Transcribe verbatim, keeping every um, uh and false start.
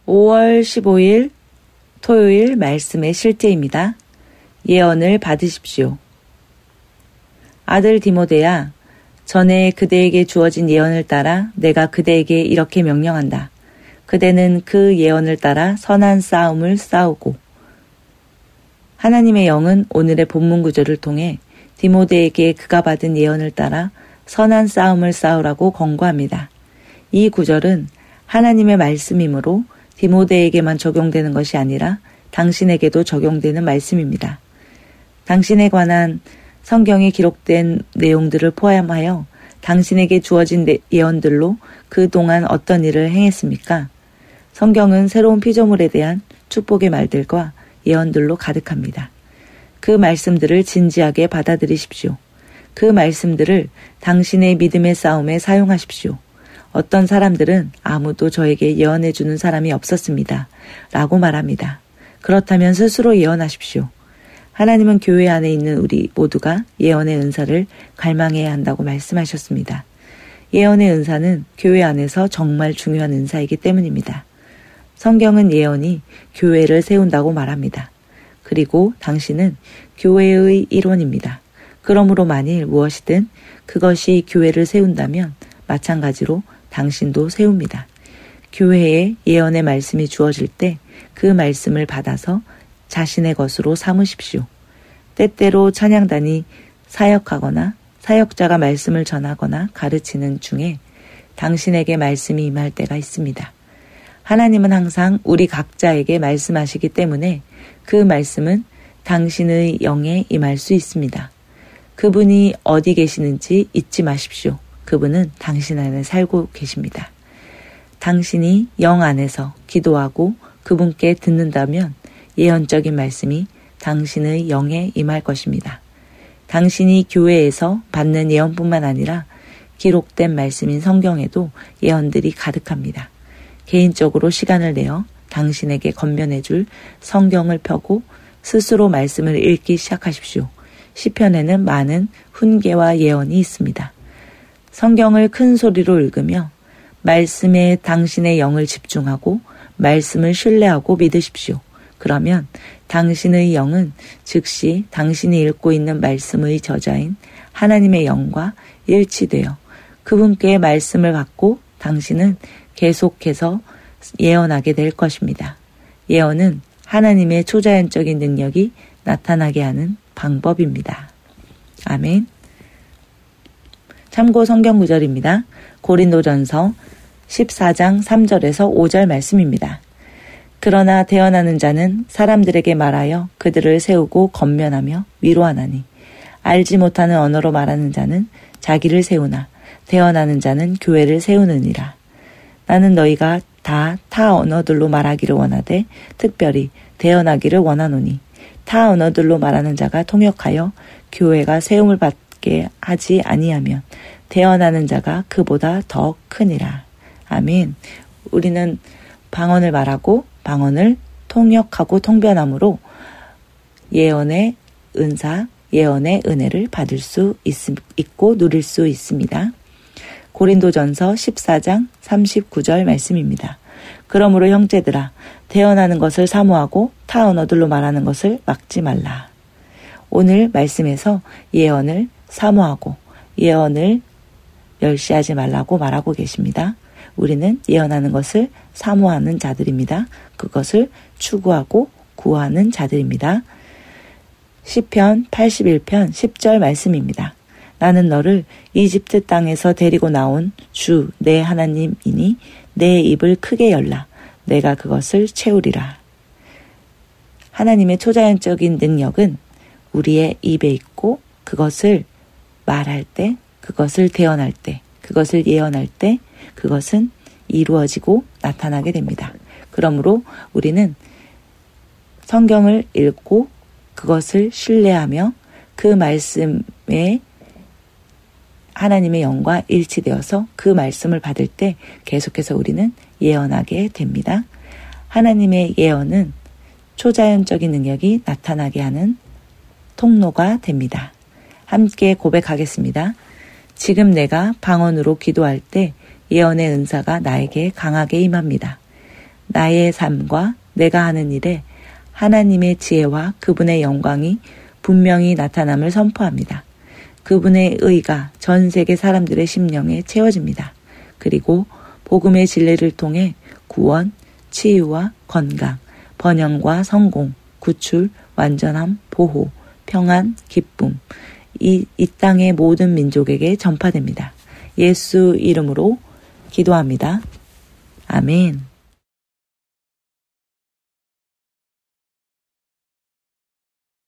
오월 십오일 토요일 말씀의 실제입니다. 예언을 받으십시오. 아들 디모데야, 전에 그대에게 주어진 예언을 따라 내가 그대에게 이렇게 명령한다. 그대는 그 예언을 따라 선한 싸움을 싸우고. 하나님의 영은 오늘의 본문 구절을 통해 디모데에게 그가 받은 예언을 따라 선한 싸움을 싸우라고 권고합니다. 이 구절은 하나님의 말씀이므로 디모데에게만 적용되는 것이 아니라 당신에게도 적용되는 말씀입니다. 당신에 관한 성경에 기록된 내용들을 포함하여 당신에게 주어진 예언들로 그동안 어떤 일을 행했습니까? 성경은 새로운 피조물에 대한 축복의 말들과 예언들로 가득합니다. 그 말씀들을 진지하게 받아들이십시오. 그 말씀들을 당신의 믿음의 싸움에 사용하십시오. 어떤 사람들은 아무도 저에게 예언해 주는 사람이 없었습니다. 라고 말합니다. 그렇다면 스스로 예언하십시오. 하나님은 교회 안에 있는 우리 모두가 예언의 은사를 갈망해야 한다고 말씀하셨습니다. 예언의 은사는 교회 안에서 정말 중요한 은사이기 때문입니다. 성경은 예언이 교회를 세운다고 말합니다. 그리고 당신은 교회의 일원입니다. 그러므로 만일 무엇이든 그것이 교회를 세운다면 마찬가지로 당신도 세웁니다. 교회에 예언의 말씀이 주어질 때 그 말씀을 받아서 자신의 것으로 삼으십시오. 때때로 찬양단이 사역하거나 사역자가 말씀을 전하거나 가르치는 중에 당신에게 말씀이 임할 때가 있습니다. 하나님은 항상 우리 각자에게 말씀하시기 때문에 그 말씀은 당신의 영에 임할 수 있습니다. 그분이 어디 계시는지 잊지 마십시오. 그분은 당신 안에 살고 계십니다. 당신이 영 안에서 기도하고 그분께 듣는다면 예언적인 말씀이 당신의 영에 임할 것입니다. 당신이 교회에서 받는 예언뿐만 아니라 기록된 말씀인 성경에도 예언들이 가득합니다. 개인적으로 시간을 내어 당신에게 건면해줄 성경을 펴고 스스로 말씀을 읽기 시작하십시오. 시편에는 많은 훈계와 예언이 있습니다. 성경을 큰 소리로 읽으며 말씀에 당신의 영을 집중하고 말씀을 신뢰하고 믿으십시오. 그러면 당신의 영은 즉시 당신이 읽고 있는 말씀의 저자인 하나님의 영과 일치되어 그분께 말씀을 받고 당신은 계속해서 예언하게 될 것입니다. 예언은 하나님의 초자연적인 능력이 나타나게 하는 방법입니다. 아멘. 참고 성경 구절입니다. 고린도전서 십사장 삼절에서 오절 말씀입니다. 그러나 태어나는 자는 사람들에게 말하여 그들을 세우고 건면하며 위로하나니 알지 못하는 언어로 말하는 자는 자기를 세우나 태어나는 자는 교회를 세우느니라. 나는 너희가 다 타 언어들로 말하기를 원하되 특별히 태어나기를 원하노니 타 언어들로 말하는 자가 통역하여 교회가 세움을 받게 하지 아니하면 태어나는 자가 그보다 더 크니라. 아멘. 우리는 방언을 말하고 방언을 통역하고 통변함으로 예언의 은사, 예언의 은혜를 받을 수 있, 있고 누릴 수 있습니다. 고린도전서 십사장 삼십구절 말씀입니다. 그러므로 형제들아 태어나는 것을 사모하고 타 언어들로 말하는 것을 막지 말라. 오늘 말씀에서 예언을 사모하고 예언을 멸시하지 말라고 말하고 계십니다. 우리는 예언하는 것을 사모하는 자들입니다. 그것을 추구하고 구하는 자들입니다. 시편 팔십일편 십절 말씀입니다. 나는 너를 이집트 땅에서 데리고 나온 주 내 하나님이니 내 입을 크게 열라. 내가 그것을 채우리라. 하나님의 초자연적인 능력은 우리의 입에 있고 그것을 말할 때, 그것을 대언할 때, 그것을 예언할 때 그것은 이루어지고 나타나게 됩니다. 그러므로 우리는 성경을 읽고 그것을 신뢰하며 그 말씀에 하나님의 영과 일치되어서 그 말씀을 받을 때 계속해서 우리는 예언하게 됩니다. 하나님의 예언은 초자연적인 능력이 나타나게 하는 통로가 됩니다. 함께 고백하겠습니다. 지금 내가 방언으로 기도할 때 예언의 은사가 나에게 강하게 임합니다. 나의 삶과 내가 하는 일에 하나님의 지혜와 그분의 영광이 분명히 나타남을 선포합니다. 그분의 의가 전 세계 사람들의 심령에 채워집니다. 그리고 복음의 진리를 통해 구원, 치유와 건강, 번영과 성공, 구출, 완전함, 보호, 평안, 기쁨, 이, 이 땅의 모든 민족에게 전파됩니다. 예수 이름으로 기도합니다. 아멘.